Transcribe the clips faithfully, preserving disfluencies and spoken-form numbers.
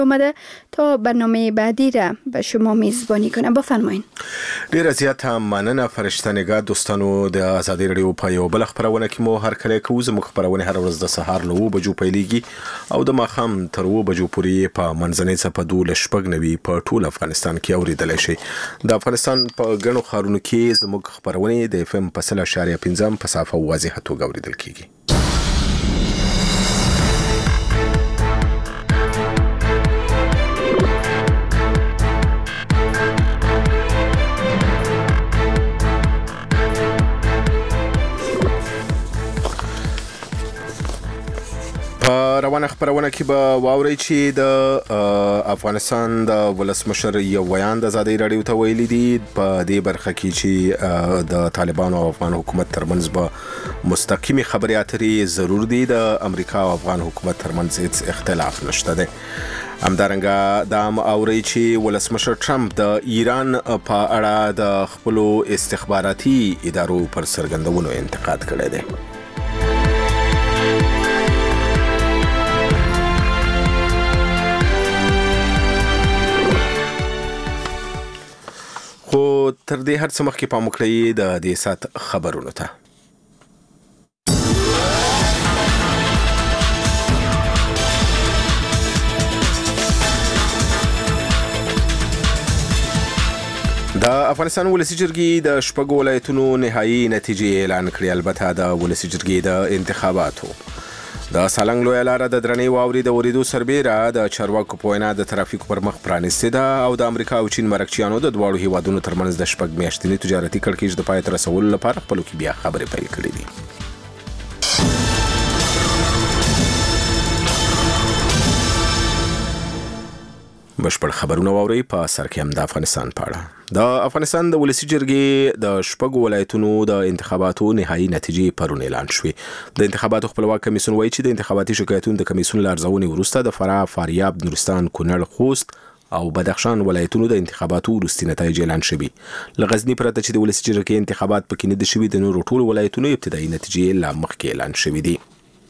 اومده تا برنامه بعدی را به شما میزبانی کنم. بفرمایید. ډیره زیاته مننه فرشته نگاه. دوستانو د آزادۍ رادیو په یو بل خبرونه کې مو هر کله کوو. زموږ خبرونه هر ورځ د سهار له اوه بجو پیلېږي او د ماښام تر اوه بجو پورې په منځنۍ څپه دولس شپږ نوي په ټول افغانستان کې اوریدلی شي. د افغانستان په ګڼو ښارونو کې زموږ خبرونه د اف ام په سل اشاریه پنځم په صافه واضحه توګه اوریدل کیږي. روانه خبرونه کې به واوري چې د افغانستان د ولسمشر یو بیان د آزادۍ رادیو ته ویلي دي په دې برخه کې چې د طالبانو او افغان حکومت ترمنځ به مستقیمي خبرې اترې ضرور دي. د امریکا او افغان حکومت ترمنځ هیڅ اختلاف نشته دی. همدارنګه دا هم اوري چې ولسمشر ټرمپ د ایران په اړه د خپلو استخباراتي ادارو پر څرګندونو انتقاد کړی دی. خو تر دې هر څه مخکې پام وکړئ د دې سات خبرونو ته. د افغانستان ولسی جرګې د شپږو ولایتونو نهایی نتیجې اعلان کړې. البته د ولسی جرګې د انتخاباتو د سالنګ لویه لاره د درنې واورې د ورېدو سربیره د چارواکو په وینا د ترافیکو پر مخ پرانیستې ده او د امریکا او چین مرکچیانو د دواړو هیوادونو ترمنځ د شپږ میاشتني تجارتي کړکېچ د پای ته رسولو لپاره خپلو کې بیا خبرې پیل کړې دي. بشپړ خبرونه واورئ. په سر کې هم د افغانستان په اړه د افغانستان د ولسی جرګې د شپږو ولایتونو د انتخاباتو نهایی نتیجې پرون اعلان شوې. د انتخاباتو خپلواک کمیسیون وایي چې د انتخاباتي شکایتونو د کمیسیون له ارزونې وروسته د فراه، فاریاب، نورستان، کونړ، خوست او بدخشان ولایتونو د انتخاباتو وروستي نتایج اعلان شوي. له غزني پرته چې د ولسی جرګې انتخابات پکې نه دي شوي، د نورو ټولو ولایتونو ابتدایي نتیجې لا مخکې اعلان شوي دي.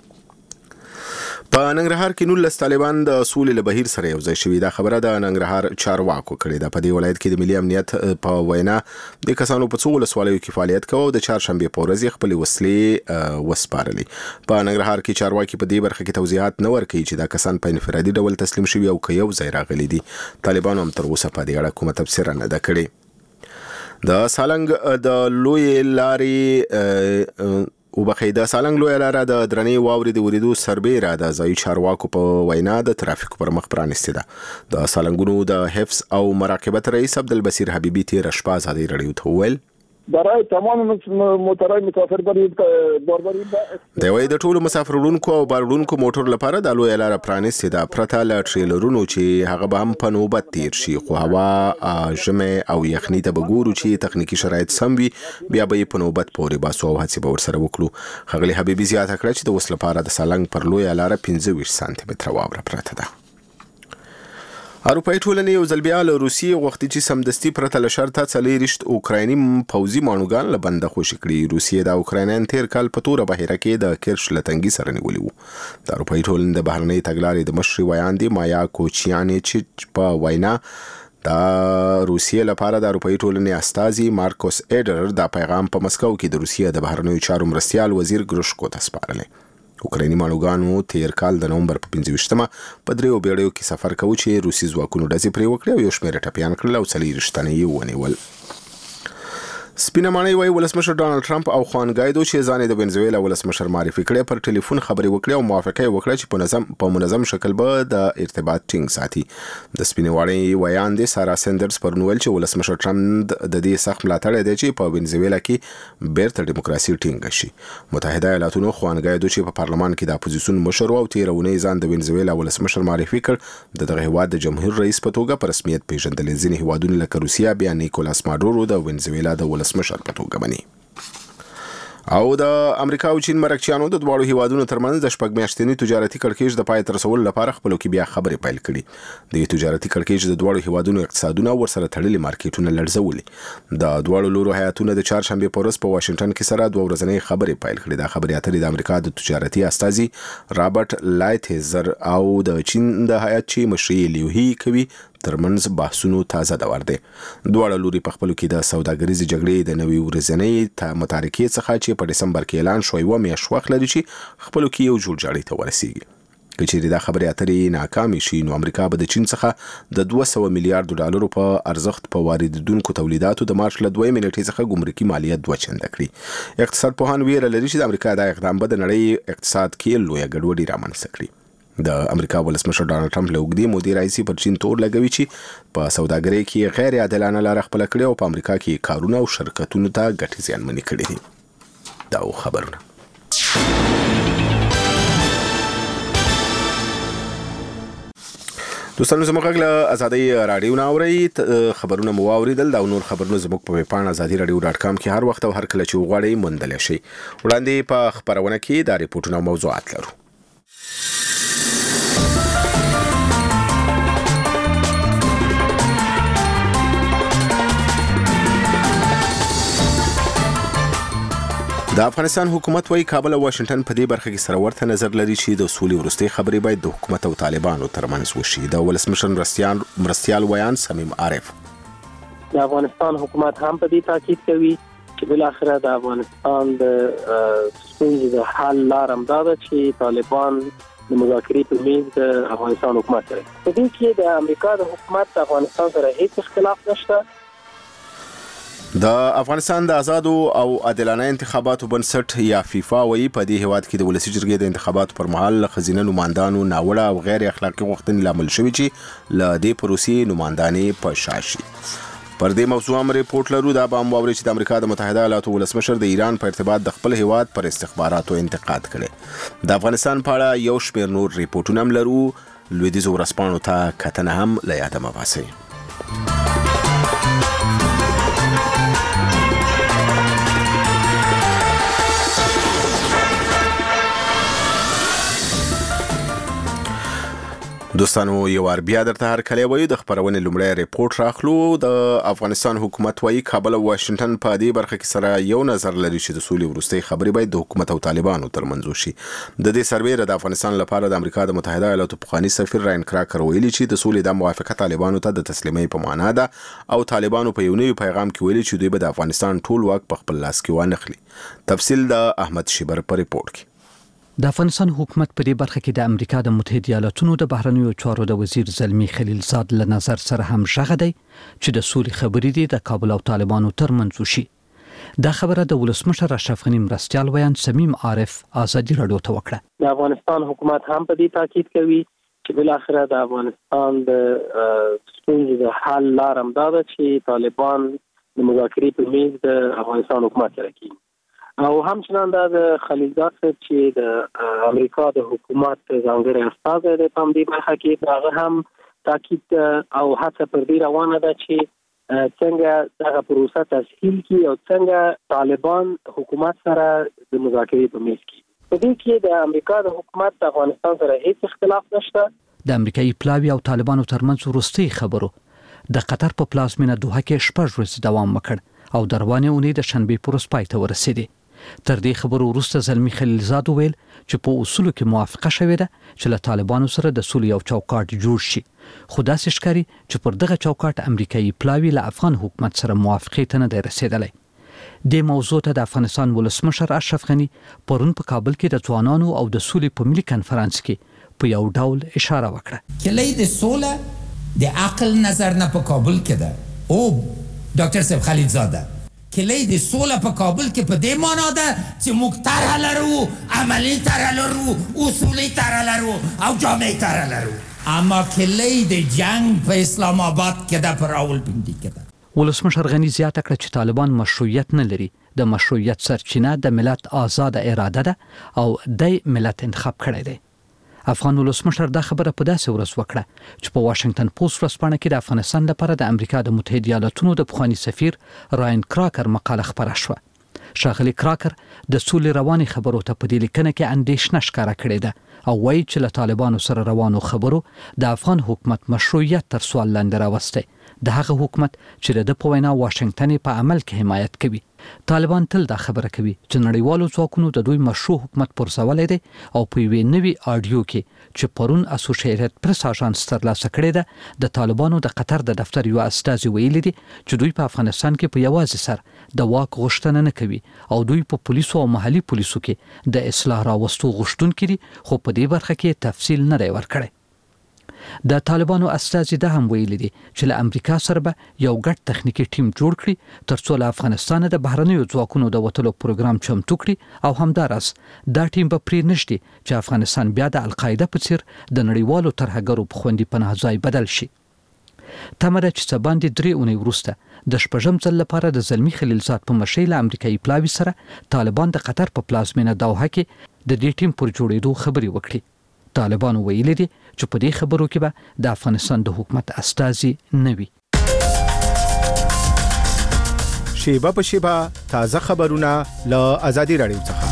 په ننګرهار کې نولس طالبان د سولې له بهیر سره یوځای شوي. دا خبره د ننګرهار چارواکو کړې ده. په دې ولایت کې د ملي امنیت په وینا د کسانو په څو ولسوالیو کې فعالیت کوي او د چهارشنبې په ورځ خپل وسلې وسپارلې. په ننګرهار کې چارواکي په دې برخه کې توضیحات نه ورکوي چې دا کسان په انفرادي ډول تسلیم شوي او که یو ځای راغلي دي. طالبانو هم تر اوسه په دې اړه کومه تبصره نه ده کړې. د سالنګ د لوی لارې او بخیده سالنګ لویه لاره د درنې واورې د ورېدو سربیره د ځایي چارواکو په وینا د ترافیکو پر مخ پرانیستې ده. د سالنګونو د حفظ او مراقبت رئیس عبدالبصیر حبیبي تېره شپه آزادۍ رادیو ته وویل برای تمام موټرای مسافر برید باربرید د وای د ټولو مسافر وړونکو او بار وړونکو موټر لپاره د لویه لاره پرانیستې ده. پرته له ټریلرونو چې هغه به هم په نوبت تیر شي، خو هوا ژمې او یخني ته به ګورو چې تخنیکي شرایط سم وي، بیا به یې په نوبت پورې باسو او هڅې به ورسره وکړو. ښاغلي حبیبي زیاته کړه چې د اوس لپاره د سالنګ پر لویه لاره پنځه ویشت سانتي متره واوره پرته ده. اروپایي ټولنې یو ځل بیا له روسیې غوښتي چې سمدستي پرته له شرطه څلېرویشت اوکرایني پوځي ماڼوګان له بنده خوشي کړي. روسیې د اوکراینیان تیر کال په توره بحیره کې د کرش له تنګي سره نیولي وو. د اروپایي ټولنې د بهرنۍ تګلارې د مشرې ویاندې مایا کوچیانیچ په وینا د روسیې لپاره د اروپایي ټولنې استازي مارکوس ایډر دا پیغام په مسکو کې د روسیې د بهرنیو چارو مرستیال وزیر ګروشکو ته سپارلی. اوکرایني ماڼوګانو تیر کال د نومبر په پنځه ویشتمه په دریو بیړیو کې سفر کوي چې روسي ځواکونو ډزې پرې وکړې او یو شمېر ټپیان کړل او څلېرویشت تنه یې ونیول. سپینه ماڼۍ وایي ولسمشر ډانلډ ټرمپ او خوان ګایدو چې ځان یې د وینزویلا ولسمشر معرفي کړی پر ټلیفون خبرې وکړې او موافقه یې وکړه چې په منظم په منظم شکل به د ارتباط ټینګ ساتي. د سپینې ماڼۍ ویاندې سارا سندرز پرون ویل چې ولسمشر ټرمپ د دې سخت ملاتړی دی چې په وینزویلا کې بیرته ډیموکراسي ټینګه شي. متحده ایالاتونو خوان ګایدو چې په پارلمان کې د اپوزیسیون مشر او تېره اونۍ ځان د وینزویلا ولسمشر معرفي کړ، د دغه هیواد د جمهور رئیس په توګه په رسمیت پیژندل. ځینې هیوادونه لکه روسیه بیا نیکولاس ماډورو د وینزویلا د ولسمشر په توګه مني. او د امریکا او چین مرکچیانو د دواړو هیوادونو ترمنځ د شپږ میاشتني تجارتي کړکېچ د پای ته رسولو لپاره خپلو کې بیا خبرې پیل کړي. د تجارتي کړکېچ د دواړو هیوادونو اقتصادونه ورسره تړلي مارکیټونه لړزولي. د دواړو لورو هیاتونو د چهارشنبه په ورځ په واشنگټن کې سره دوه ورځنۍ خبرې پیل کړې. د خبرې اترې د امریکا د تجارتي استازي رابرټ لایتهزر او د چین د هیات چې مشري لیوهی کوي ترمنځ بحثونو تازه دور دی. دواړه لوري په خپلو کې د سوداګریزې جګړې د نوې ورځنۍ متارکې څخه چې په دسمبر کې اعلان شوی و میاشت وخت لري چې خپلو کې یو جوړجاړي ته ورسیږي. که چیرې دا خبرې اترې ناکامې شي نو امریکا به د چین څخه د دوه سوه میلیارډ ډالرو په ارزښت په واردېدونکو تولیداتو د مارچ له دویمې نیټې څخه ګمرکي مالیه دوه چنده کړي. اقتصاد پوهان ویره لري چې د امریکا دا اقدام به د نړۍ اقتصاد کې لویه ګډوډي رامنځته کړي. د امریکا ولسمشر ډانلډ ټرمپ له اوږدې مودې راهیسې پر چین تور لګوي چې په سوداګرۍ کې غیر عادلانه لاره خپله کړې او په امریکا کې کارونه او شرکتونو ته ګټې زیانمنې کړې دي. دا خبرونه دوستانو زموږ غږ له ازادۍ راډیو نه اورئ. خبرونه مو واورېدل. دا نور خبرونه زموږ په ویب پاڼه ازادي راډیو ډاټ کام کې هر وخت او هر کله چې وغواړئ موندلی شئ. وړاندې په خپرونه کې دا ریپورټونه او موضوعات لرو. د افغانستان حکومت وايي کابل او واشنگټن په دې برخه کې سره ورته نظر لري چې د سولې وروستۍ خبرې باید د حکومت او طالبانو ترمنځ وشي. د ولسمشر مرستیال ویان صمیم عارف د افغانستان حکومت هم په دې تاکید کوي چې بل اخره د افغانستان د ستونزې د حل لار هم دا ده چې طالبان د مذاکرې په میز د افغانستان حکومت سره. په دې کې د امریکا د حکومت د افغانستان سره هیڅ اختلاف نشته. د افغانستان د آزادو او عادلانه انتخاباتو بنسټ یا فیفا وایي په دې هیواد کې د ولسي جرګې د انتخاباتو پر مهال خزینه نوماندانو ناوړه او غیر اخلاقي غوښتنې لامل شوي چې له دې پروسې نوماندانې په شا شي. پر دې موضوع هم ریپورټ لرو. دا به هم واورئ چې د امریکا د متحده ایالاتو ولسمشر د ایران په ارتباط د خپل هیواد پر استخباراتو انتقاد کړي. د افغانستان په اړه یو شمېر نور ریپورټونه هم لرو. لویدیځو ورځپاڼو ته کتنه هم له یاده مه باسئ. دوستانو یو وار بیا درته هر کله وایو د خبرونې لومړی ریپورټ راخلو. د افغانستان حکومت وايي کابل او واشنگټن په دې برخه کې سره یو نظر لري چې د سولې وروستۍ خبرې باید د حکومت او طالبانو ترمنځ وشي. د دې سروې د افغانستان لپاره د امریکا د متحده ایالاتو پخوانی سفیر راین کراکر ویلي چې د سولې د موافقه طالبانو ته د تسلیمۍ په معنا ده او طالبانو په یو نوي پیغام کې ویلي چې دوی به د افغانستان ټول واک په خپل لاس کې وانخلي. تفصیل د احمد شیبر په ریپورت کې. د افغانستان حکومت په دې برخه کې د امریکا د متحده ایالاتونو د بهرنیو چارو د وزیر زلمی خلیلزاد له نظر سره هم ژغه دی چې د سولې خبرې دي د کابل او طالبانو ترمنځ وشي. دا خبره د ولسمشر اشرف غنی مرستیال ویان صمیم عارف ازادي راډیو ته وکړه. د افغانستان حکومت هم په دې تاکید کوي چې بل اخره د افغانستان د ستونزې د حل لار هم دا ده چې طالبان د مذاکرې په میز د افغانستان حکومت سره کوي. او همچنان دا د خلیلزاد صاحب چې د امریکا د حکومت ځانګړی استازی دی په دې برخه کې هغه هم تاکید او هڅه پر دې روانه ده چې څنګه دغه پروسه تسهیل کړي او څنګه طالبان حکومت سره د مذاکرې په میز کې. په دې کې د امریکا د حکومت د افغانستان سره هیڅ اختلاف نشته. د امریکایي پلاوی او طالبانو ترمنځ وروستۍ خبرو د قطر په پلازمینه دوحه کې شپږ ورځې دوام وکړ او د روانې اونۍ د شنبې پر ورځ پای ته ورسېدې. تر دې خبرو وروسته زلمی خلیلزاد ویل چې په اصولو کې موافقه شوې ده چې له طالبانو سره د سولې یو چوکاټ جوړ شي. خو داسې ښکاري چې پر دغه چوکاټ امریکایي پلاوی له افغان حکومت سره موافقې ته نه دی رسېدلی. دې موضوع ته د افغانستان ولسمشر اشرف غنی پرون په کابل کې د ځوانانو او د سولې په ملي کنفرانس کې په یو ډول اشاره وکړه. کلی د سوله د عقل نظر نه په کابل کې ده او ډاکټر صاحب خلیلزاده کلی د سوله په کابل کې په دې معنا ده چې موږ طرح لرو، عملی طرح لرو، اصولی طرح لرو او جامعي طرح لرو. اما کلی د جنگ په اسلام آباد کې ده، په راولپنډي کې ده. ولسمشر غنی زیاته کړه چې طالبان مشروعیت نه لري. د مشروعیت سرچینه د ملت آزاد اراده ده او د ملت انتخاب کړی دی. افغان ولسمشر دا خبره په داسې ورځ وکړه چې په واشنگټن پوسټ ورځپاڼه کې د افغانستان لپاره د امریکا د متحده ایالاتونو د پخوانی سفیر راین کراکر مقاله خپره شوه. ښاغلي کراکر د سولې رواني خبرو ته په دې لیکنه کې اندېښنه ښکاره کړې ده او وایي چې له طالبانو سره روانو خبرو د افغان حکومت مشروعیت تر سوال لاندې راوستی، د هغه حکومت چې د په وینا واشنگټن په عمل کې حمایت کوي. طالبان تل دا خبره کوي چې نړیوالو ځواکونو د دوی مشروع حکومت پرځولی دی او په یوې نوي آډیو کې چې پرون اسوسییټډ پریس اژانس ترلاسه کړې ده د طالبانو د قطر د دفتر یو استازي ویلي دي چې دوی په افغانستان کې په یوازې سر د واک غوښتنه نه کوي او دوی په پولیسو او محلي پولیسو کې د اصلاح راوستو غوښتونکي دي، خو په دې برخه کې تفصیل نه دی ورکړی. د طالبانو استازي دا هم ویلي دي چې له امریکا سره به یو ګډ تخنیکی ټیم جوړ کړي ترڅو له افغانستان د بهرنیو ځواکونو د وتلو پروګرام چمتو کړي او همداراز دا ټیم به پرې نشي چې افغانستان بیا د القاعده په څیر د نړیوالو ترهګرو په خوندي پناه ځای بدل شي. تمه ده چې څه باندې درې اونۍ وروسته د شپږم ځل لپاره د زلمي خلیلزاد په مشرۍ له امریکایي پلاوي سره طالبان د قطر په پلازمینه دوحه کې د دې ټیم پر جوړېدو خبرې وکړي. طالبانو ویلي دي چې په دې خبرو کې به د افغانستان د حکومت استازي نه وي. شیبه په شیبه تازه خبرونه له ازادي راډیو څخه.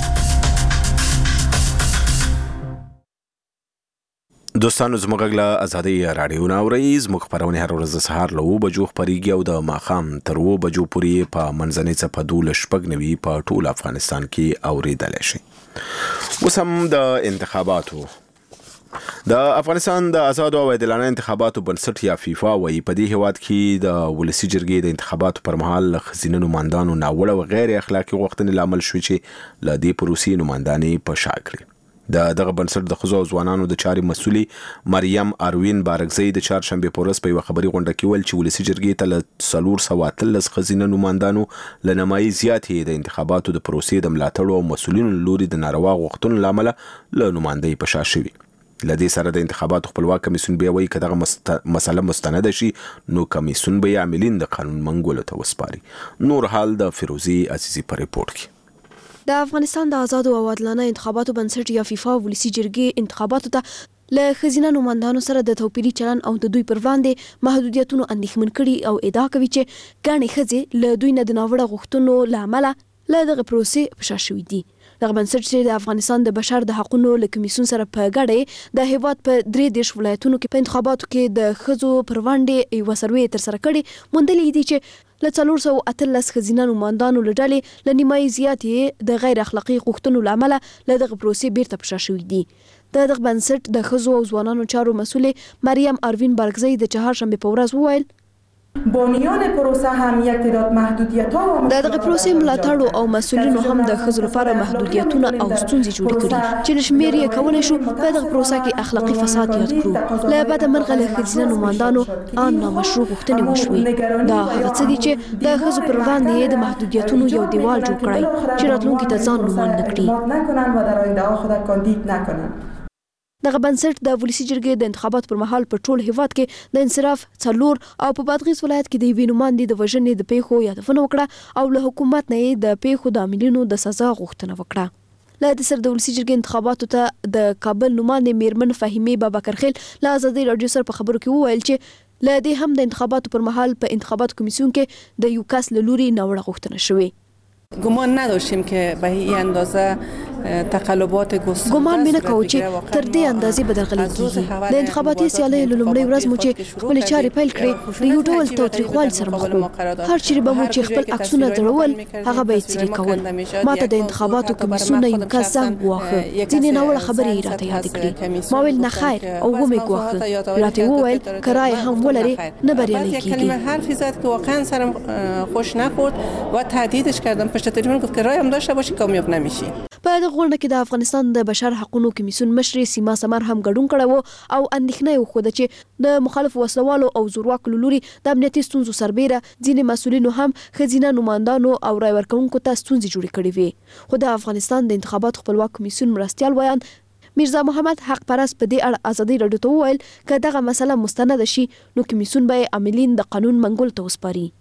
دوستانو زموږ له ازادي راډیو نه اورئ، زموږ خبرونه هر ورځ سهار له اوه بجو خپرېږي او د ماښام تر اوه بجو پورې په منځنۍ څپه دولس شپږ نوي په ټول افغانستان کې اورېدلی شي. اوس هم د انتخاباتو د افغانستان د آزادو او عادلانه انتخاباتو بنسټ یا فیفا وایي په دې هیواد کې د ولسي جرګې د انتخاباتو پر مهال ښځینه نمایندانو ناوړه او غیر اخلاقي غوښتنې لامل شوې چې له دې پروسې نمایندانې په شا کړي. د دغه بنسټ د ښځو او ځوانانو د چارې مسؤلې مریم اروین بارکزی د چهارشنبې په ورځ په یوه خبري غونډه کې ویل چې ولسي جرګې ته له څلور سوه اتلس ښځینه نمایندانو له نیمایي زیاتې د انتخاباتو د پروسې د ملاتړو او مسؤلینو له لوري د ناروا غوښتنو له امله له نمایندۍ په شا شوي. لدې سره د انتخاباتو خپلواک کمیسیون بیا وایي که دغه مست... مسله مستنده شي نو کمیسیون به یې عاملین د قانون منګولو ته وسپاري. نور حال د فیروزي عزیزي په ریپورت کې. د افغانستان د آزادو او عادلانه انتخاباتو بنسټ یا فیفا ولسي جرګې انتخاباتو ته له ښځینه نمایندانو سره د توپیري چلن او د دوی پر وړاندې محدودیتونو اندېښمن کړي او ادعا کوي چې ګڼې ښځې له دوی نه د ناوړه غوښتنو له امله له دغه پروسې په شا شوي دي. دغه بنسټ چې د افغانستان د بشر د حقوقو له کمیسیون سره په ګډه د هیواد په درې دیش ولایتونو کې په انتخاباتو کې د ښځو پر وړاندې یوه سروې ترسره کړې، موندلې دي چې له څلور سوه اتلس ښځینه نمایندانو له ډلې له نیمایي زیاتې د غیر اخلاقي غوښتنو له امله له دغه پروسې بیرته په شا شوي دي. د دغه بنسټ د ښځو او ځوانانو چارو مسؤلې مریم اروین بارکزی د چهارشنبې په ورځ وویل بانیان پروسه هم یک تعداد محدودیت‌ها و د دغه پروسې ملاتړ او مسؤلینو هم د ښځو لپاره محدودیتونه او ستونزې جوړې کړي چې شمېر یې کولی شو په دغه پروسه کې اخلاقي فساد یاد کړو. له بده مرغه له ښځینه نمایندانو عام نامشروع غوښتنې وشوې. دا هغه څه دي چې د ښځو پر وړاندې د محدودیتونو یو دیوال جوړ کړی چې راتلونکي ته ځان نومان نه کړي. دغه بنسټ د ولسي جرګې د انتخاباتو پر مهال په ټول هیواد کې د انصراف څلور او په بادغیس ولایت کې د یوې نمایندې د وژنې د پیښو یادونه وکړه او له حکومت نه یې د پیښو د عاملینو د سزا غوښتنه وکړه. له دې سره د ولسي جرګې انتخاباتو ته د کابل نمایندې میرمن فهیمې بابکرخیل له ازادي راډیو سره په خبرو کې وویل چې له دې هم د انتخاباتو پر مهال په انتخاباتو کمیسیون کې د یو کس له لوري ناوړه غوښتنه شوې. گمان نداشتیم که به این اندازه تقلبات گسترده ګمان مې نه کوو چې تر دې اندازې به درغلي کېږي. د انتخاباتي سیالیو له لومړۍ ورځ مو چې خپلې چارې پیل کړې د یو ډول تاوتریخوالي سره مخ وو. هر چیرې به مو چې خپل عکسونه ځړول هغه به یې څیرې کول. ما ته د انتخاباتو کمیسیون نه یو کس زنګ وواهه، ځینې ناوړه خبرې یې راته یادې کړې. ما ویل نه خیر او ومې ګواښه. راته یې وویل که رایه هم ولرې نه بریالی کېږي. حرفی زد که واقعا سرم خوش نخورد و تهدیدش کردم پشت تلفن گفت که رای هم داشته باشی کامیاب نمیشی. په دغه غونډه کې د افغانستان د بشر حقوقو کمیسیون مشر سیما سمر هم ګډون کړی و او اندېښنه یې وښوده چې د مخالفو وسلوالو او زورواکو له لوري د امنیتي ستونزو سربیره ځینې مسؤلینو هم ښځینه نمایندانو او رای ورکوونکو ته ستونزې جوړې کړې وې. خو د افغانستان د انتخاباتو خپلواک کمیسیون مرستیال ویان میرزا محمد حق پرست په دې اړه ازادي راډیو ته وویل که دغه مسله مستنده شي نو کمیسیون به عاملین د قانون منګول ته وسپاري.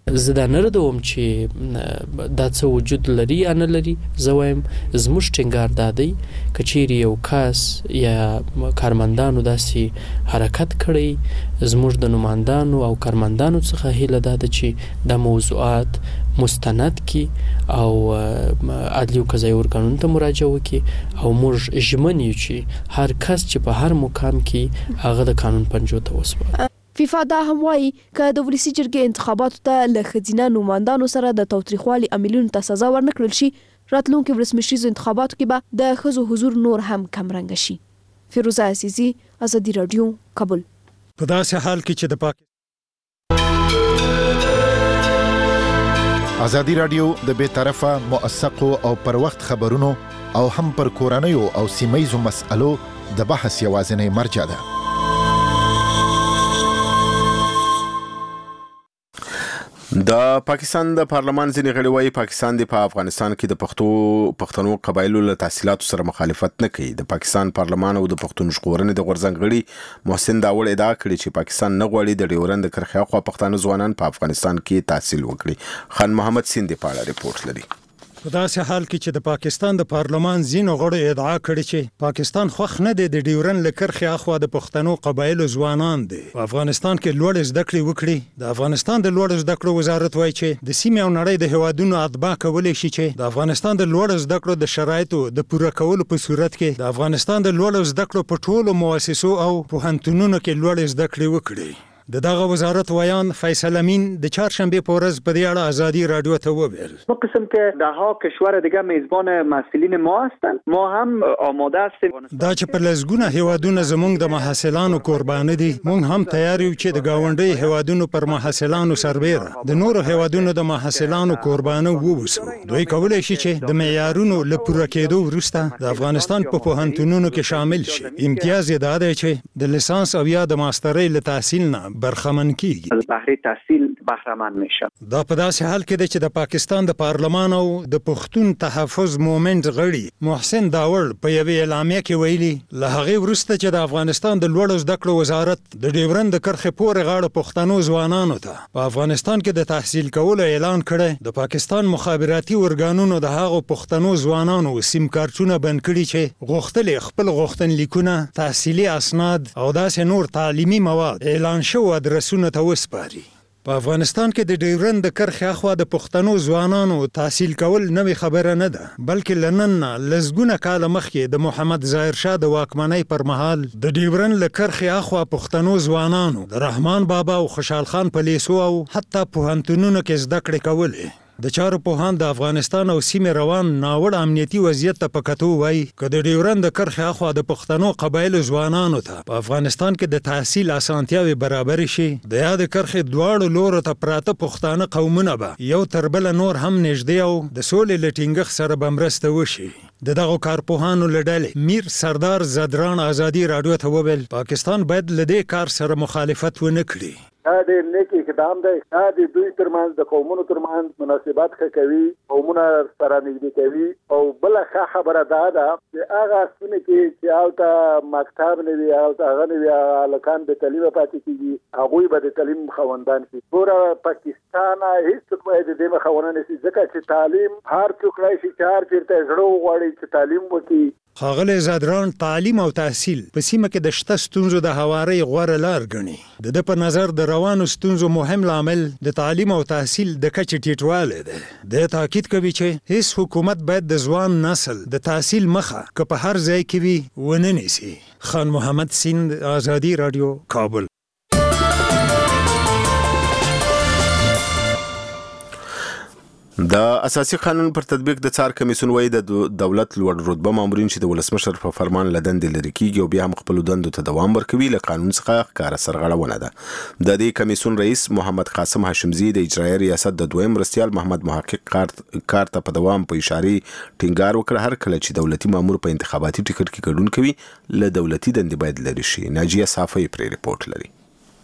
زه دا نه ردوم چې دا څه وجود لري یا نه لري. زه وایم زموږ ټینګار دا دی که چیرې یو کس یا کارمندانو داسې حرکت کړی، زموږ د نمایندانو او کارمندانو څخه هیله دا ده چې دا موضوعات مستند کی او عدلي او قضایي ارګانونو ته مراجعه وکړي او موږ ژمن یو چې هر کس چې په هر مقام کې هغه د قانون پنجو ته وسپاري. فیفا دا هم وایي که د ولسي جرګې انتخاباتو ته له ښځینه نوماندانو سره د تاوتریخوالي عاملونو ته سزا ورنکړل شي، راتلونکي ولسمشریزو انتخاباتو کې به د ښځو حضور نور هم کمرنګه شي. فیروزه عزیزي، ازادي رادیو، کابل. په داسې حال کې چې د پاک ازادي رادیو د بې طرفه، موثقو او پر وخت خبرونو او هم پر کورنیو او سیمه‌ییزو مسألو د بحث یوازینی مرجع ده. د پاکستان د پارلمان ځینې غړي وايي پاکستان د په افغانستان کې د پښتو پښتنو قبایلو له تحصیلاتو سره مخالفت نه کوي. د پاکستان پارلمان او د پښتون ژغورنې د غورځنګ غړي محسن داوړ ادعا کړې چې پاکستان نه غواړي د ډیورند کرښې اخوا پښتانه ځوانان په افغانستان کې تحصیل وکړي. خان محمد سیند په اړه ریپورت لري. په داسې حال کې چې د پاکستان د پارلمان ځینو غړو ادعا کړې چې پاکستان خوښ نه دی د ډیورن له کرښې اخوا د پښتنو قبایلو ځوانان دي په افغانستان کې لوړ زده کړې وکړي. د افغانستان د لوړ زده کړو وزارت وایي چې د سیمې او نړۍ د هیوادونو اتباع کولی شي چې د افغانستان د لوړ زده کړو د شرایطو د پوره کولو په صورت کې د افغانستان د لوړ زده کړو په ټولو مؤسسو او پوهنتونونو کې لوړ زده کړې وکړي. د دغه وزارت ویان فیصل امین د چهارشنبه په ورځ په دې اړه ازادي رادیو ته وویل. ما قسم که ده ها کشور دیگه میزبان محصلین ما هستند، ما هم آماده هستیم. دا چې په لزګونه هیوادونه زموږ د محصلانو قرباني دي، موږ هم تیار یو چې د گاونډي هیوادونو پر محصلانو سربېره د نورو هیوادونو د محصلانو قرباني ووسو. دوی کولای شي چې د معیارونو له پوره کېدو وروسته د افغانستان په پوهنتونونو کې شامل شي. امتیاز یې دا دی چې د لیسانس او یا د ماسترۍ له تحصیل نه برخمن کیږي. از بهره تحصیل بهره‌مند میشه. دا په داسې حال کې دی چې د پاکستان د پارلمان او د پښتون تحفظ مومنت غړي محسن داوړ په یوې اعلامیه کې ویلي له هغې وروسته چې د افغانستان د لوړو زده کړو وزارت د ډیورند د کرښې پورې غاړه پښتنو ځوانانو ته په افغانستان کې د تحصیل کولو اعلان کړی، د پاکستان مخابراتي ارګانونو د هغو پښتنو ځوانانو سیم کارتونه بند کړي چې غوښتل خپل غوښتنلیکونه، تحصیلي اسناد او داسې نور تعلیمي مواد اعلان شو ادرسونه ته وسپاري. په افغانستان کې د ډیورند د کرښې اخوا د پښتنو ځوانانو تحصیل کول نوې خبره نه ده، بلکې له نن نه لسګونه کاله مخکې د محمد ظاهر شاه د واکمنۍ پر مهال د ډیورند له کرښې اخوا پښتنو ځوانانو د رحمان بابا او خوشحال خان په لیسو او حتی پوهنتونونو کې زده کړې کولې. د چارو پوهان د افغانستان او سیمې روان ناوړه امنیتي وضعیت ته په کتو وایي که د ډیورند د کرښې اخوا د پښتنو قبایلو ځوانانو ته په افغانستان کې د تحصیل اسانتیاوې برابرې شي، د یادې کرښې دواړو لورو ته پراته پښتانه قومونه به یو تر بله نور هم نږدې او د سولې له ټینګښت سره به مرسته وشي. د دغو کارپوهانو له ډلې میر سردار زدران ازادي رادیو ته وویل پاکستان باید له دې کار سره مخالفت ونه کړي. دا ډېر نیک اقدام دی. دا د دوی ترمنځ د قومونو ترمنځ مناسبات ښه کوي، قومونه سره نږدې کوي. او بله ښه خبره دا ده چې هغه سیمې کې چې هلته مکتب نه وي، هلته هغه نه وي، هغه هلکان بې تعلیمه پاتې کېږي، هغوی به د تعلیم خاوندان شي. ګوره پاکستان هېڅوک باید د دې مخه ونه نیسي، ځکه چې تعلیم هر څوک راشي چې هر چېرته زړه وغواړي چې تعلیم وکړي. ښاغلی زادران تعلیم او تحصیل په سیمه کې د شته ستونزو د هوارۍ غوره لار ګڼي. د ده په نظر د روانو ستونزو مهم لامل د تعلیم او تحصیل د کچې ټیټوالی دی. دی تاکید کوي چې هیڅ حکومت باید د ځوان نسل د تحصیل مخه که په هر ځای کې وي ونه نیسي. خان محمد سیند، ازادي رادیو، کابل. د اساسي قانون پر تطبیق د څار کمیسیون وایي د دولت لوړ رتبه مامورین چې د ولسمشر په فرمان له دندې لرې کیږي او بیا هم خپلو دندو ته دوام ورکوي له قانون څخه ښکاره سرغړونه ده. د دې کمیسیون رئیس محمد قاسم هاشمزي د اجرایي ریاست د دویم مرستیال محمد محقق کار ته په دوام په اشارې ټینګار وکړ هر کله چې دولتي مامور په انتخاباتي ټکټ کې ګډون کوي له دولتي دندې باید لرې شي. ناجیه صافی پرې ریپورت لري.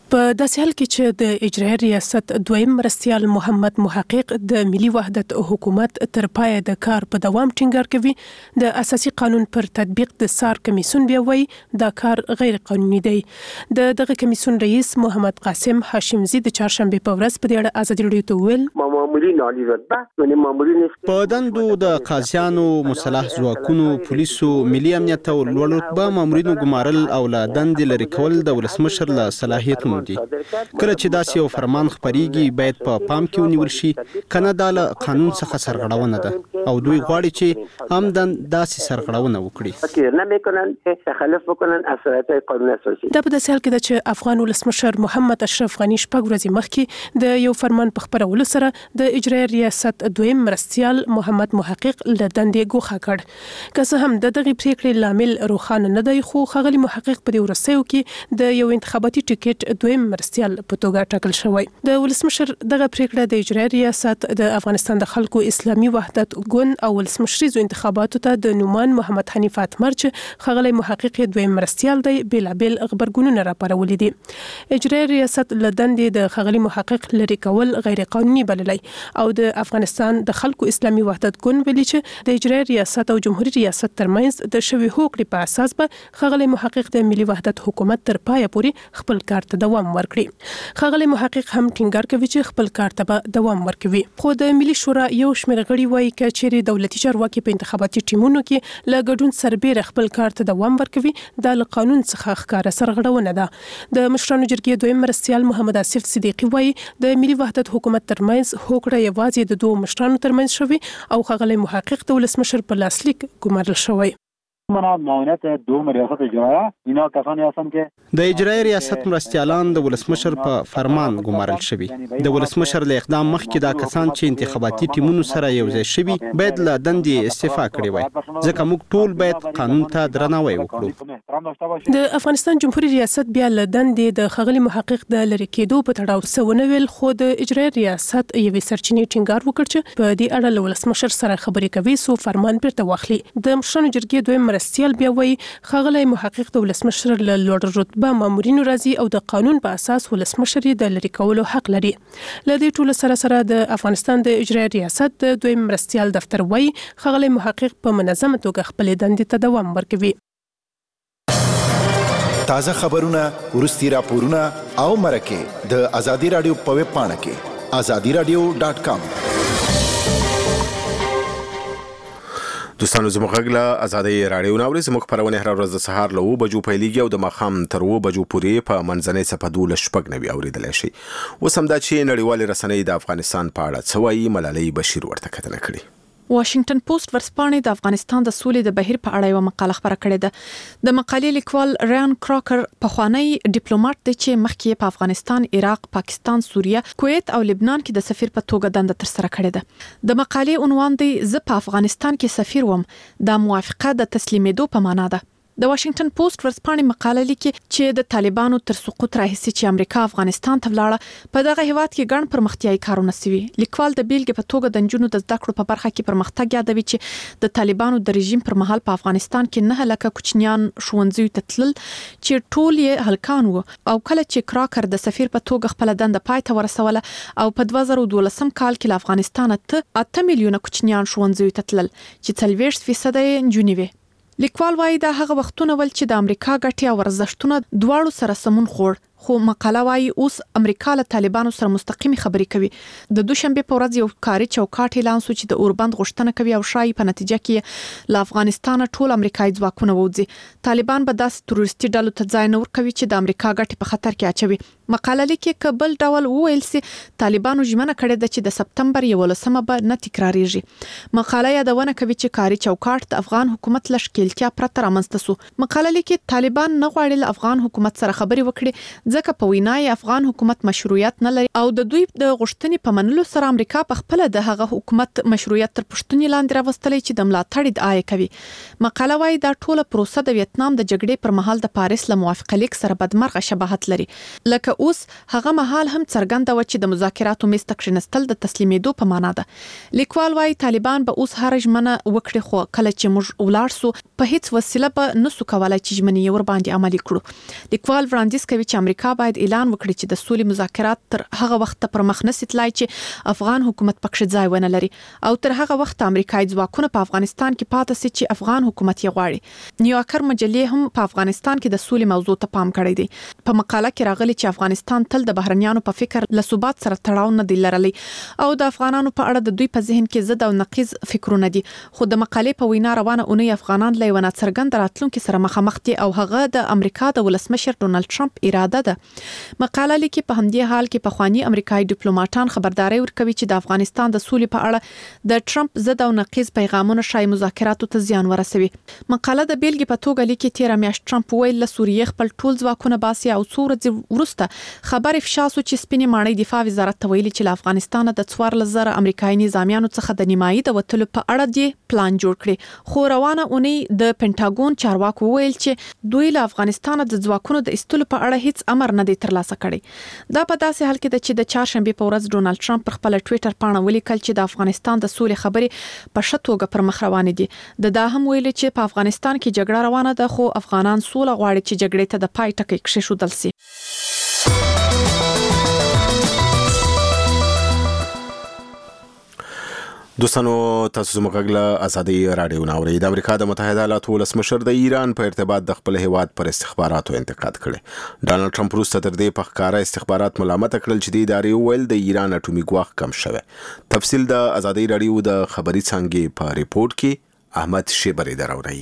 په داسې حال کې چې د اجرایي ریاست دویم مرستیال محمد محقق د ملي وحدت حکومت تر پای د کار په دوام ټینګار کوي، د اساسي قانون پر تطبیق د سار کمیسیون بیا وایي دا کار غیر قانوني دی. د دغه کمیسیون رئیس محمد قاسم هاشمزي د چهارشنبه په ورځ په دې اړه ازادي راډیو ته وویل مامورین عالی رتبه یعنی مامورین په دندو د قاضیانو، مسلح ځواکونو، پولیسو، ملي امنیت او لوړ رتبه مامورینو ګمارل او له دندې لرې کول د ولسمشر له صلاحیتونو دي. کله چې داسې یو فرمان خپریږي باید په پا پام کې ونیول شي، کنه دا له قانون څخه سرغړونه ده او دوی غواړي چې عمدن داسې سرغړونه وکړي. نه میکنن تخلف بکنن اثرات قانون اساسي. دا په داسې حال کې ده چې افغان ولسمشر محمد اشرف غني شپږ ورځې مخکې د یو فرمان په خپرولو سره د اجرایي ریاست دویم مرستیال محمد محقق له دندې ګوښه کړ. که څه هم د دغې پریکړې لامل روښانه نه دی، خو ښاغلي محقق په دې وروستیو کې د یو انتخاباتي ټیکټ دویم مرستیال په توګه ټاکل شوی. د ولسمشر دغه پریکړه د اجرایي ریاست د افغانستان د خلکو اسلامي وحدت ګوند او ولسمشریزو انتخاباتو ته د نومان محمد حنیف اتمر چې ښاغلی محقق دویم مرستیال دی بیلابیل غبرګونونه راپارولي دي. اجرایي ریاست له دندې د ښاغلي محقق لرې کول غیر قانوني بللی او د افغانستان د خلکو اسلامي وحدت ګوند ویلي چې د اجرایي ریاست او جمهوریت ریاست ترمنځ د شوي هوکړې په اساس به ښاغلی محقق د ملي وحدت حکومت تر پایه پورې خپل کار ته دوام ورکړي. ښاغلی محقق هم ټینګار کوي چې خپل کار ته به دوام ورکوي. خو د ملي شورا یو شمېر غړي وایي که چیرې دولتي چارواکي په انتخاباتي ټیمونو کې له ګډون سربیره خپل کار ته دوام ورکوي، دا له قانون څخه ښکاره سرغړونه ده. د مشرانو جرګې دویم مرستیال محمد آصف صدیقي وایي د ملي وحدت حکومت ترمنځ هوکړه یوازې د دوه مشرانو ترمنځ شوي او ښاغلی محقق د ولسمشر په لاسلیک ګمارل شوی. معاونت دوم ریاست اجرایه اینا کسانی هستند که د اجرایي ریاست مرستیالان د ولسمشر په فرمان ګمارل شوي. د ولسمشر له اقدام مخکې دا کسان چې انتخاباتي ټیمونو سره یوځای شوي باید له دندې استعفا کړي وای، ځکه موږ ټول باید قانون ته درناوی وکړو. د افغانستان جمهوریت ریاست بیا له دندې د ښاغلي محقق د لرې کېدو په تړاو څه ونه ویل، خو د اجرایي ریاست یوې سرچینې ټینګار وکړ چې په دې اړه له ولسمشر سره خبرې کوي څو فرمان بیرته واخلي. د مشرانو جرګې دویم مرستیال بیا وایي ښاغلی محقق د ولسمشر له لوړ رتبه مامورینو راځي او د قانون په اساس ولسمشر یې د لرې کولو حق لري. له دې ټولو سره سره د افغانستان د اجرایي ریاست د دویم مرستیال دفتر وایي ښاغلی محقق په منظمه توګه خپلې دندې ته دوام ورکوي. تازه خبرونه، وروستي راپورونه او مرکې د ازادي راډیو په ویب پاڼه کې ازادي راډیو ډاټ کام. دوستانو زموږ غږ له ازادۍ راډیو نه اورئ. زموږ خپرونې هره ورځ د سهار له اوه بجو پیلېږي او د ماښام تر اوه بجو پورې په منځنۍ څپه دولس شپږ نوي اورېدلی شي. اوس همدا چې نړیوالې رسنۍ د افغانستان په اړه څه وایي، ملالۍ بشیر ورته کتنه کړې. واشنگټن پوسټ ورځپاڼې د افغانستان د سولې د بهیر په اړه یو مقاله خپره کړې ده. د مقالې لیکوال ریان کراکر پخوانی ډیپلوماټ دی چې مخکې په افغانستان، عراق، پاکستان، سوریه، کویت او لبنان کې د سفیر په توګه دنده تر سره کړې ده. د مقالې عنوان دی زه په افغانستان کې سفیر وم، دا موافقه د تسلیمېدو په معنا ده. د واشنگټن پوسټ ورځپاڼې مقاله لیکي چې د طالبانو تر سقوط راهیسې چې امریکا افغانستان ته ولاړه په دغه هیواد کې ګڼ پرمختیايي کارونه سوي. لیکوال د بیلګې په توګه د نجونو د زده کړو په برخه کې پرمختګ یادوي چې د طالبانو د رژیم پر مهال په افغانستان کې نه لکه کوچنیان ښوونځیو ته تلل چې ټول یې هلکان وو، او کله چې کراکر د سفیر په توګه خپل دنده پای ته ورسوله او په دوه زره دولسم کال کې له افغانستان ته اته میلیونه کوچنیان ښوونځیو ته تلل چې څلوېښت فیصده یې نجونې وې. لیکوال وایي دا هغه وختونه ول چې د امریکا ګټې او ارزښتونه دواړو سره سمون خوړ، خو مقاله وایي اوس امریکا له طالبانو سره مستقیمي خبرې کوي. د دوشنبه په ورځ یو کاري چوکاټ اعلان شو چې د اوربند غوښتنه کوي او شایي په نتیجه کې له افغانستان ټول امریکایي ځواکونه ووځي. طالبان به داسې تروریستي ډلو ته ځای نه ورکوي چې د امریکا ګټې په خطر کې اچوي. مقاله لیکي که بل ډول وویل سي طالبانو ژمنه کړې ده چې د سپتمبر یولسمه به نه تکراریږي. مقاله یادونه کوي چې کاري چوکاټ د افغان حکومت له ښکېلتیا پرته رامنځته شو. مقاله لیکي طالبان نه غواړي له افغان حکومت سره خبرې وکړي ځکه په وینا یې افغان حکومت مشروعیت نه لري او د دوی د غوښتنې په منلو سره امریکا په خپل د هغه حکومت مشروعیت تر پښتنې لاندې راوستلی چې د ملاتړ ادعا کوي. مقاله وايي دا ټوله پروسه د ویتنام د جګړې پر مهال د پاریس له موافقه لیک سره بدمرغه شباهت لري. لکه که اوس هغه مهال هم څرګنده و چې د مذاکراتو میز ته کښینستل د تسلیمېدو په معنا ده. لیکوال وايي طالبان به اوس هر ژمنه وکړي خو کله چې موږ ولاړ سو په هیڅ وسیله به نسو کولای چې ژمنې ور باندې عملي کړو. لیکوال وړاندیز کوي چې امریکا باید اعلان وکړي چې د سولې مذاکرات تر هغه وخت پر مخ نه سیتلای چې افغان حکومت پکښ ځای ونه لري او تر هغه وخت امریکایي ځواکونه په افغانستان کې پاتې سي چې افغان حکومت یې غواړي. نیویارکر مجلې هم په افغانستان کې د سولې موضوع ته پام کړی دی. په مقاله کې راغلي چې افغانستان تل د بهرنیانو په فکر له ثبات سره تړاو نه دی لرلی او د افغانانو په اړه د دوی په ذهن کې ضد او نقیض فکرونه دي. خو د مقالې په وینا روانه اونۍ افغانان له یو ناڅرګند راتلونکي سره مخامخ دي او هغه د امریکا د ولسمشر ډونالد ټرمپ اراده ده. مقاله لیکي په همدې حال کې پخوانی امریکایي ډیپلوماټان خبرداري ورکوي چې د افغانستان د سولې په اړه د ټرمپ ضد او نقیض پیغامونه شای مذاکراتو ته زیان ورسوي. مقاله د بیلګې په توګه لیکي تیر میاشت ټرمپ ویل له سوریې خپل ټول ځواکونه باسي او څو ورځې وروسته خبر افشا شو چې سپینې ماڼۍ دفاع وزارت ته ویلي چې له افغانستان د څوارلس زره امریکایي نظامیانو څخه د نیمایي د وتلو په اړه دی پلان جوړ کړي. خو روانه اونۍ د پینټاګون چارواکو ویل چې دوی له افغانستان د ځواکونو د ایستلو په اړه هیڅ امر نه دی ترلاسه کړی. دا په داسې حال کې ده چې د چهارشنبه په ورځ ډونالد ټرمپ پر خپل ټوئیټر پاڼه ولیکل چې د افغانستان د سولې خبرې په ښه توګه پر مخ روانې دي. د دا هم ویلي چې په افغانستان کې جګړه روانه ده خو افغانان سوله غواړي چې جګړې ته د پای ټکی کېښودل شي. دوستانو تاسو زموږ غږ له ازادي رادیو ناوړي. د امریکا د متحده ایالاتو ولسمشر د ایران په ارتباط د خپل هیواد پر استخباراتو انتقاد کړي. ډانلډ ټرمپ وروسته تر دې په ښکاره استخبارات ملامت کړل چې د ادارې ویل د ایران اټومي ګواښ کم شوی. تفصیل د ازادي رادیو د خبري څانګې په ریپورت کې احمد شیبری دراوړي.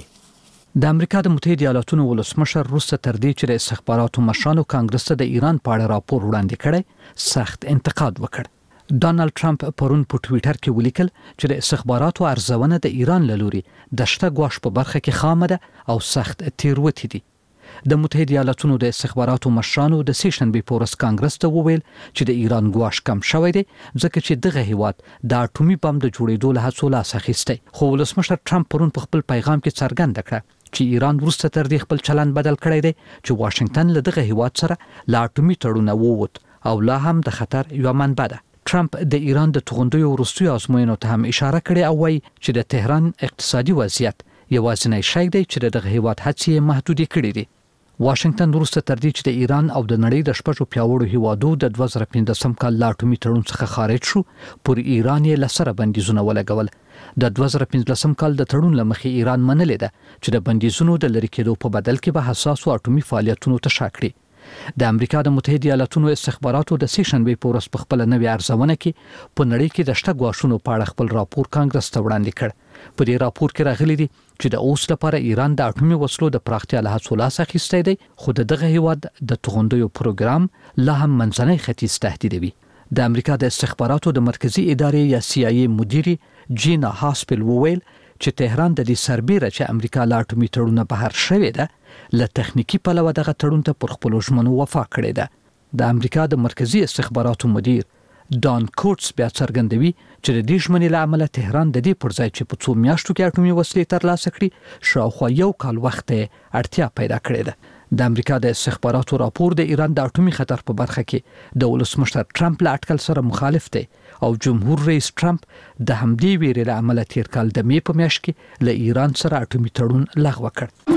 د امریکا د متحده ایالاتو ولسمشر وروسته تر دې چې د استخباراتو مشرانو کانګرس ته د ایران په اړه راپور وړاندې کړي سخت انتقاد وکړ. ډانلډ ټرمپ پرون په ټوئیټر کې ولیکل چې د استخباراتو ارزونه د ایران له لوري د شته ګواښ په برخه کې خامه ده او سخت تیروتې دي. د متحده ایالاتو د استخباراتو مشرانو د سې شنبې په ورځ کانګرس ته وویل چې د ایران ګواښ کم شوی دی ځکه چې دغه هیواد د اټومي بم د جوړېدو له هڅو لاس اخیستی. خو ولسمشر ټرمپ پرون په خپل پیغام کې څرګنده کړه چې ایران وروسته تر دې خپل چلند بدل کړی دی چې واشنگټن له دغه هیواد سره له اټومي تړونه ووت او لا هم د خطر یوه منبع ده. ټرمپ د ایران د توغندیو وروستیو ازموینو ته هم اشاره کړې او وایي چې د تهران اقتصادي وضعیت یوازینی شی دی چې د دغه هیواد هڅې محدودې کړې دي. واشنگټن وروسته تر دې چې د ایران او د نړۍ د شپږو پیاوړو هیوادو د دوه زره پنځلسم کال لا اټومي تړون څخه خارج شو پر ایران یې لسره بندیزونه ولګول. د دوه زره پنځلسم کال د تړون لمخې ایران منلې ده چې د بندیزونو د لری کېدو په بدل کې به حساسو اټومي فعالیتونو ته شا کړي. د امریکا د متحده ایالاتو استخباراتو د سې شنبې په ورځ په خپل نوې ارزونه کې په نړۍ کې د شته ګواښونو په اړه خپل راپور کانګرس ته وړاندې کړ. په دې راپور کې راغلي دي چې د اوس لپاره ایران د اټومي وسلو د پراختیا له هڅو لاس اخیستی دی خو دغه هیواد د توغندیو پروګرام لا هم منځنی ختیځ تهدیدوي. د امریکا د استخباراتو د مرکزی ادارې یا سی آی ای مدیره جینا هاسپل وویل چې تهران د دې سربېره چې امریکا لا اټومي تړونه بهر شوې ده له تخنیکی پلوه دغه تړون ته پر خپل ژمنو وفا کړې ده. د امریکا د مرکزی استخباراتو مدیر ډان کوټس بیا څرګندوي چې د دې ژمنې له امله تهران د دې پر ځای چې په څو میاشتو کې اټومي وسلې ترلاسه کړي شاوخوا یو کال وخت اړتیا پیدا کړې ده. د امریکا د استخباراتو راپور د ایران د اټومي خطر په برخه کې د ولسمشر ټرمپ له اټکل سره مخالف دی او جمهور رئیس ټرمپ د همدې ویرې له امله تیر کال د مې په میاشت کې له ایران سره اټومي تړون لغوه کړ.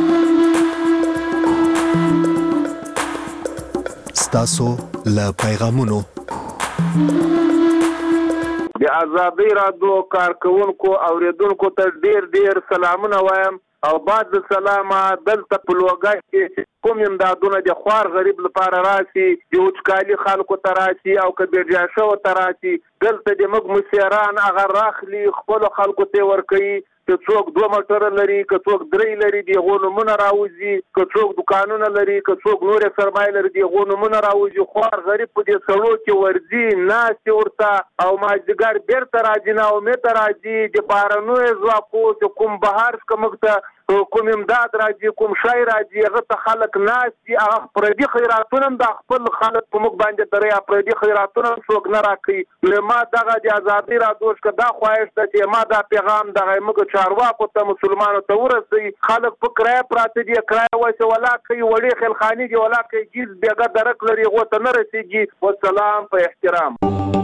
ستاسو له پیغامونو د ازادي رادیو کارکونکو اوریدونکو ته ډیر ډیر سلامونه وایم او بعد سلامه دلته په لوګای کې کوم امدادونه د خوار غریب لپاره راشي د وچکالي خلکو ته راشي او که بیرجاشو ته راشي دلته د موږ مسیران هغه راخلي خپل خلکو ته ورکوي که څوک دوه موټر لري که څوک درې لري دغه نومونه راوځي که څوک دکانونه لري که څوک نور سرمایه لري دغه نومونه راوځي خوار غریب په دې سړو کې ورځي ناستې ورته او مازدیګر بیرته راځي نا امید راځي د بارنوی ځواکو چې کوم بهر څخه موږ ته کوم امداد راځي کوم شای راځي هغه ته خلک ناست دي هغه پردي خیراتونه د خپل خلک په موږ باندې درې پردي خیراتونه څوک نه راکوي نو ما دغه د ازادي راډیو څخه دا خواهش ده چې ما دا پیغام دغه موږ چارواکو ته مسلمانانو ته ورسوي خلک په کرایه پراته دي کرایه وایي ولا کوي وړي خلخاني دي ولا کوي جیز بیګه درک لري غو ته نه رسیږي والسلام په احترام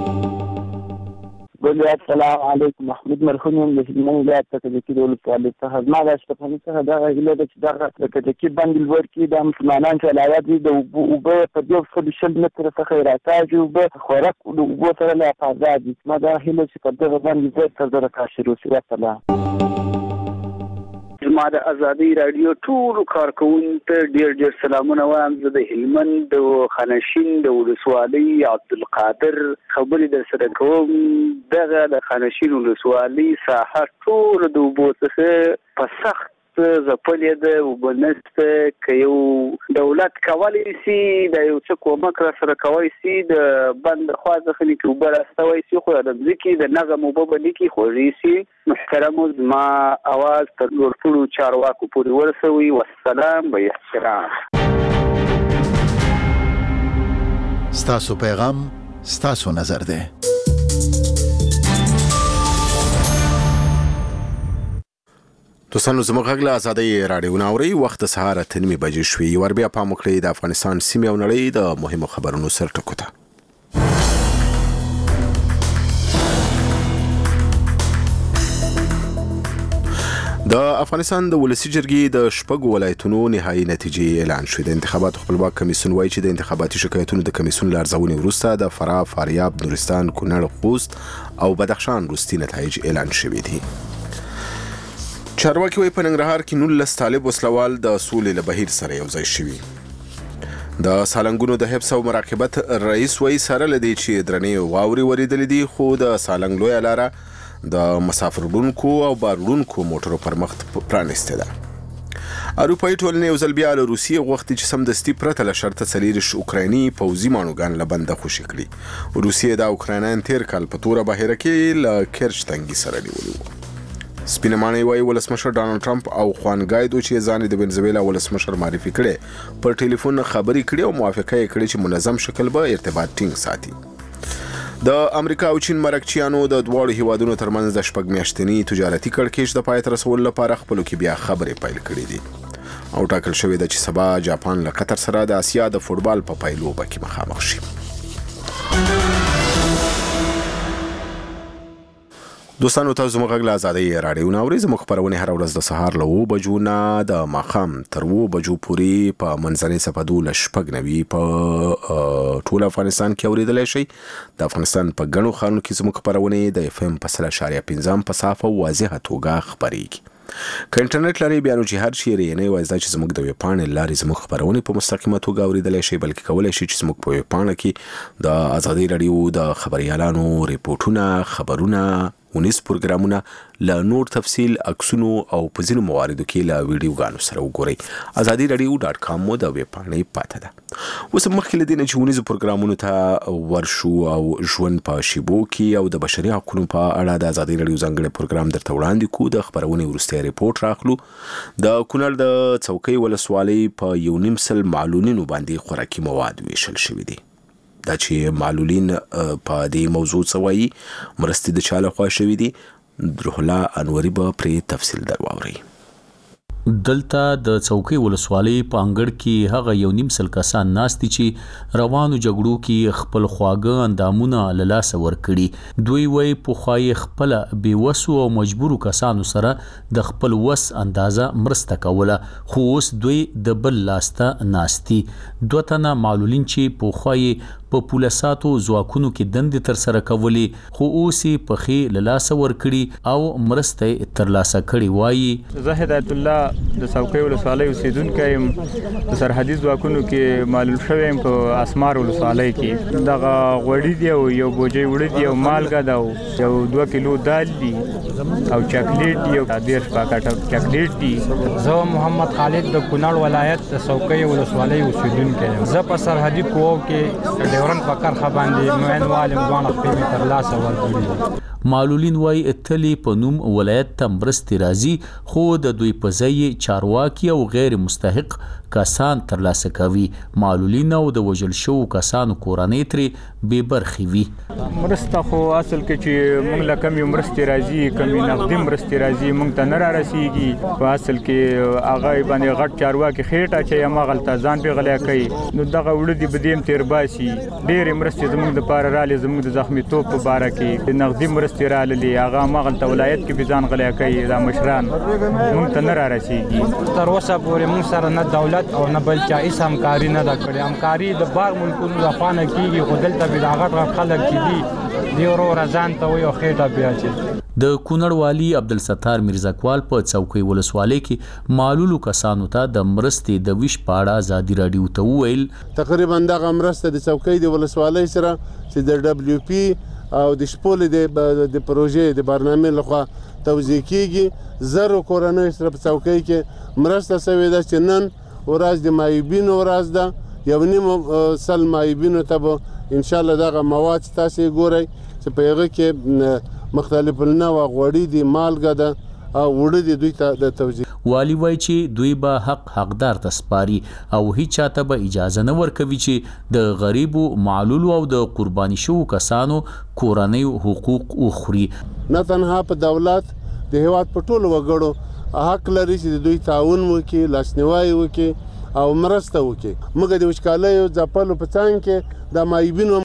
بولي السلام علیکم محمود مرخون یم د هلمند ولایت کجکي د ولسوالۍ څخه زما د شتمنۍ څخه دغه هیله ده چې دغه د کجکي بند لوړ کې د مسلمانانو چې علاوه دي د اوبه په دوه سوه شل متره څخه راکاږي اوبه خوراک د اوبو سره له حفاظت دي زما دا هیله چې په دغه باندې زیات تر زره کاشر وشي والسلام زما د ازادي رادیو ټول کارکونکو ته ډیر ډیر سلامونه وایم زه د هلمند د خانشین د ولسوالۍ عبدالقادر خبرې در سره کوم دغه د خانشین ولسوالۍ ساحه ټول د اوبو څخه په سخت ځپلې ده اوبه نشته که یو دولت کولی شي د یو څه کومک را سره کولی شي د بند خوا څخه نه کې اوبه راستوی شي خو د ځمکې د نغم اوبه به نه کې خوږې شي محترمو زما اواز تر لوړپوړو چارواکو پورې ورسوي والسلام به احترام ستاسو پیغام ستاسو نظر ده دوستانو زموږ غږ له ازادۍ راډیو نه اورئ وخت د سهار اته نیمې بجې شوې ور بیا پام وکړئ د افغانستان سیمې او نړۍ د مهمو خبرونو سرټکو ته د افغانستان د ولسی جرګې د شپږ ولایتونو نهایی نتیجې اعلان شوې د انتخاباتو خپلواک کمیسیون وایي چې د انتخاباتي شکایتونو د کمیسیون لارزونې وروسته د فراه فاریاب نورستان کونړ خوست او بدخشان وروستي نتایج اعلان شوي دي چارواکي وایي په ننګرهار کې نولس طالب وسلوال د سولې له بهیر سره یو ځای شوي د سالنګونو د حفظ او مراقبت رئیس وایي سره له دې چې درنې واورې ورېدلې دي خو د سالنګ لویه لاره د مسافر وړونکو او بار وړونکو موټرو پر مخ پرانیستې ده اروپایي ټولنې یو ځل بیا له روسیې غوښتي چې سمدستي پرته له شرطه څلېرویشت اوکرایني پوځي ماڼوګان له بنده خوشي کړي روسیې دا اوکراینیان تېر کال په توره بحیره کې له کرچ تنګي سره نیولي وو سپینه ماڼۍ وایي ولسمشر ډانلډ ټرمپ او خوان ګایدو چې ځان د وینزویلا ولسمشر معرفي کړي پر ټلیفون خبرې کړي او موافقه یې کړې چې منظم شکل به ارتباط ټینګ ساتي د امریکا او چین مرکچیانو د دواړو هیوادونو ترمنځ د شپږ میاشتني تجارتي کړکېچ د پای ته رسولو لپاره خپلو کې بیا خبرې پیل کړې دي او ټاکل شوې ده چې سبا جاپان له قطر سره د اسیا د فوټبال په پایلوبه کې مخامخ شي دوستانو تاسو زموږ غږ له ازادۍ راډیو نه اورئ زموږ خپرونې هره ورځ د سهار له اوه بجو نه د ماښام تر اوه بجو پورې په منځنۍ صفحه دولس شپږ نوي په ټول افغانستان کې اورېدلی شئ د افغانستان په ګڼو ښارونو کې زموږ خپرونې د اف ام په سل اشاریه پنځم په صافه واضحه توګه خپرېږي که انټرنیټ لرئ بیا نو چې هر چیرې یې نه یوازې دا چې زموږ د ویبپاڼې له لارې زموږ خپرونې په مستقیمه توګه اورېدلی شئ بلکې کولی شئ چې زموږ په ویبپاڼه کې د ازادۍ راډیو د خبریالانو ریپورټونه خبرونه ونیس پروګرامونه له نور تفصیل عکسونو او په ځینو مواردو کې له ویډیوګانو سره وګورئ ازادي رادیو ډاټ کام مو د ویبپاڼې پاته ده اوس مخکې له دې نه چې ونیزو پروګرامونو ته ورشو او ژوند په شیبو کې او د بشري حقونو په اړه د ازادي رادیو ځانګړی پروګرام درته وړاندې کوو د خپرونې وروستی ریپورټ راخلو د کونړ د څوکۍ ولسوالۍ په یو نیم سل معلولینو باندې خوراکي مواد ویشل شوي دي دا چې معلولین په دې موضوع څه وایي مرستې د چا لخوا شوي دي روح الله انوري به پرې تفصیل در واورئ دلته د څوکۍ ولسوالۍ په انګړ کې هغه یو نیم سل کسان ناست دي چې روانو جګړو کې خپل خواږه اندامونه له لاسه ورکړي دوی وایي پخوا یې خپله بېوسو او مجبورو کسانو سره د خپل وس اندازه مرسته کوله خو اوس دوی د بل لاسته ناست دي دوه تنه معلولین چې پخوا یې په پولیساتو ځواکونو کې دندې ترسره کولې خو اوس یې پښې له لاسه ورکړي او مرسته یې ترلاسه کړې وایي زه هدایت الله د څوکۍ ولسوالۍ اوسېدونکی یم په سرحدي ځواکونو کې معلول شوی یم په اسمار ولسوالۍ کې دغه غوړي دي او یو بوجۍ وړه دي او مالګه ده او یو دوه کیلو دال دي او چاکلیټ دي او دېرش پاکټه چاکلیټ دي زه محمد خالد د کونړ ولایت د څوکۍ ولسوالۍ اوسېدونکی یم زه په سرحدي قواو کې ډیورن په کرخه باندې مینوالم دوه خپل تر لاسه ورکړي. معلولین وای اتلی په نوم ولایت ته مرستې راځي خو د دوی په ځای چارواکي او غیر مستحق کسان ترلاسه کوي. معلولین او د وژل شوو کسانو کورنۍ ترې بې برخې وي. مرسته خو اصل کې چې موږ له کمې مرستې راځي کمې نغدي مرستې راځي موږ ته نه را رسیږي. په اصل کې هغه باندې غټ چارواکي خېټه چې هماغلته ځان پې غلی کوي نو دغه وړه دي به دې هم تېر باسي. ډېرې مرستې زموږ دپاره رالې زموږ د زخمیتوب په باره کې نغدي مرستې راللې هغه هماغلته ولایت کې به ځان غلی کوي. دا مشران موږ ته نه را رسیږي. تر اوسه پورې موږ سره نه دولت او نه بل چا هیڅ همکاري نه ده کړې. همکاري د بار ملکونو لخوا نه کېږي خو دلته به دا غټ غټ خلک چې دي دی وروره ځان ته وایي او خېټه بیا چې د کونړ والي عبدالستار میرزاکوال په څوکۍ ولسوالۍ کې معلولو کسانو ته د مرستې د ویش په اړه ازادي راډیو ته وویل تقریبا دغه مرسته د څوکۍ د ولسوالۍ سره چې د ډبلیو پی او د شپول د د پروژې د برنامې لخوا توزیع کیږي. زرو کورنۍ سره په څوکۍ کې مرسته شوې ده چې نن ورځ د مایوبینو ورځ ده. یو نیم سل مایوبینو ته به ان شاء الله دغه مواد تاسو ګورئ چې په هغه کې مختلف النوع غوړي دي مالګه ده او وړه دي دوی ته د توزیع. والی وای چې دوی به حق حقدار ته سپاري او هیڅ چاته به اجازه نه ورکوي چې د غریبو معلولو او د قرباني شوو کسانو کورنۍ حقوق وخوري. نه تنها په دولت د هیواد په ټولو وګړو حق لري چې دوی تعاون وکړي لاسنیوي وکړي او مرسته وکړي. موږ د وچکالۍ او ځپلو په څنګ کې د مایبینو